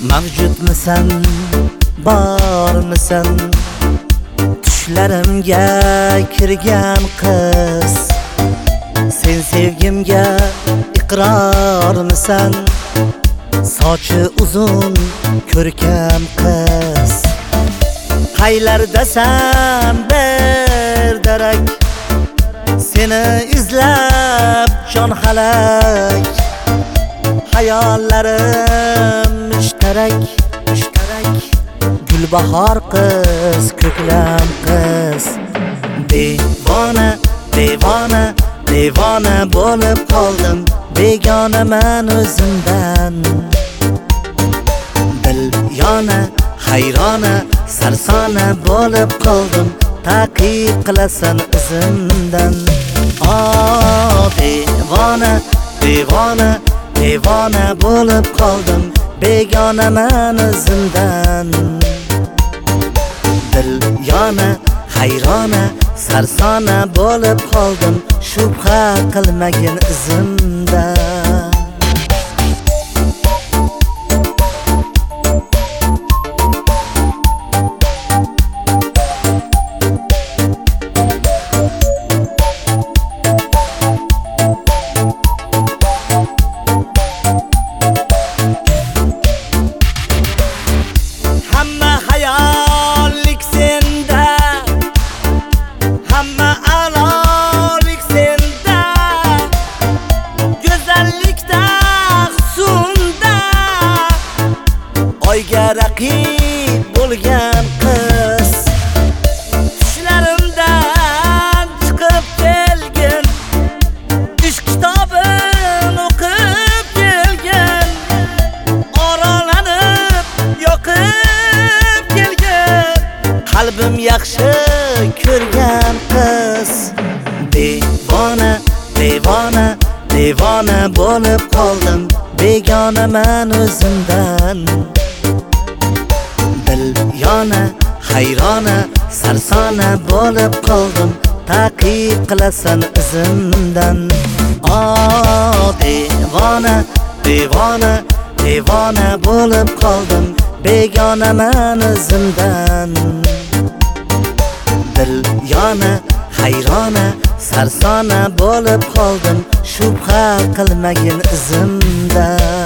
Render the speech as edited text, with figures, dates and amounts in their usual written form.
Mavjudmisan, bormisan? Tushlarimga kirgan qiz, sen sevgimga iqrormisan? Sochi uzun, ko'rkam qiz, qaylardasan bir darak? Seni izlab jon halak, hayollarim mushtarak. Gulbahor qiz, ko'klam qiz, devona, devona, devona bo'lib qoldim, begonaman o'zimdan. Dil yona, hayrona, sarsona bo'lib qoldim, ta'qib qilasan izimdan. Devona, devona, devona bo'lib qoldim, begonaman o'zimdan. Dil yona, hayrona, sarsona bo'lib qoldim, shubha qilmagin izimdan. Oyga raqib bo'lgan qiz, tushlarimdan chiqib kelgin, ishq kitobin o'qib kelgin, oralanib yoqib kelgin, qalbim yaxshi ko'rgan qiz. Devona, devona, devona bo'lib qoldim, begonaman o'zimdan. Dil yona, hayrona, sarsona bo'lib qoldim, ta'qib qilasan izimdan. Devona, devona, devona bo'lib qoldim, begonaman o'zimdan. Dil yona, hayrona, sarsona bo'lib qoldim, shubha qilmagin izimdan.